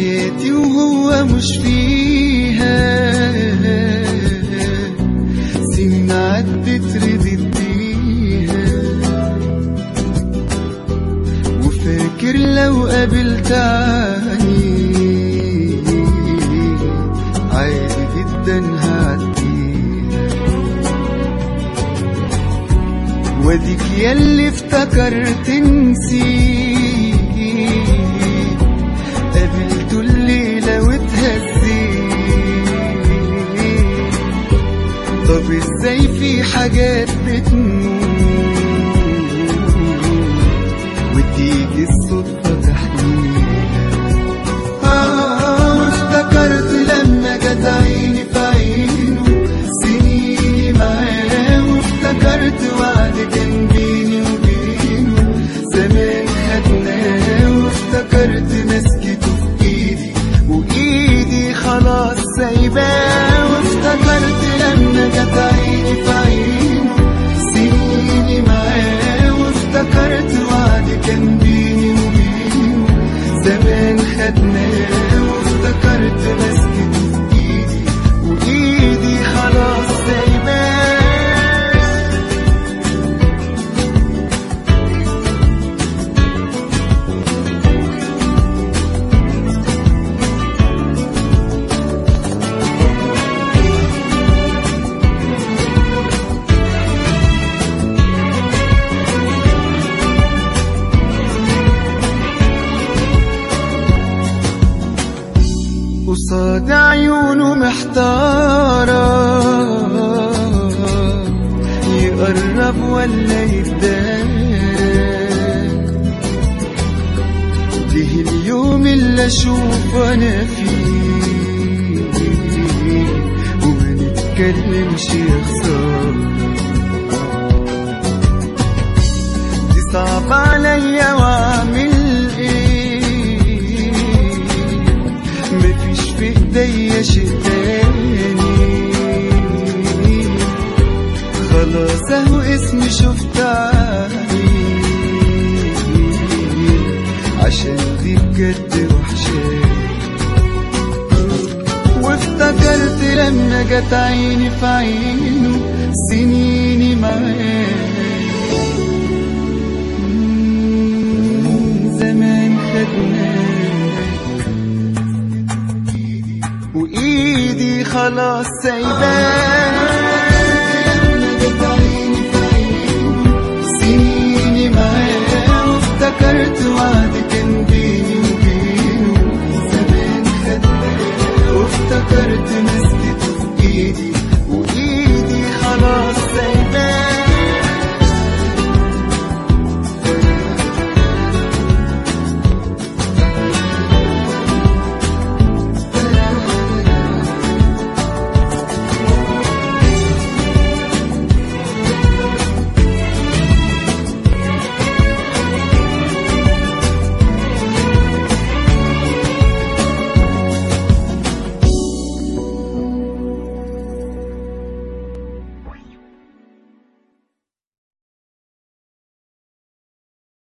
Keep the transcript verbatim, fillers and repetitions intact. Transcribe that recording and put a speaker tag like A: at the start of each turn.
A: حياتي وهو مش فيها، سنين عدت ردت بيها، وفاكر لو قابلت عني عادي جدا هعديها. واديك ياللي افتكرت نسيت، قابلته الليلة واتهزيت. طب ازاي في حاجات بتموت وتيجي الصدفة تحكيها؟ آه افتكرت لما جت عيني في عينه سنيني معاه، وافتكرت وعد كان بيني وبينه زمان خدناه، وافتكرت مسكته في ايدي وايدي خلاص سايباه. وافتكرت لما جت عيني في عينه سنيني معاه، وافتكرت وعد كان بيني وبينه زمان خدناه، وافتكرت مسكته في ايدي وايدي خلاص سايباه. قصاد عيونه محتارة يقرب ولا يتدارك، جه اليوم اللي اشوف انا فيه وما نتكلمش يا خسارة. دي صعب عليا واعمل ايه، مفيش في ايديا شيء تاني، خلاص اهو اسمي شفت عيني، عشان دي بجد وحشاني. وافتكرت لما جت عيني في عينه سنيني معاه، زمان خدناك وايدي خلاص سايباه. سنيني معاه وافتكرت وعد كان بيني وبينه زمان خدناه، وافتكرت مسكته في ايدي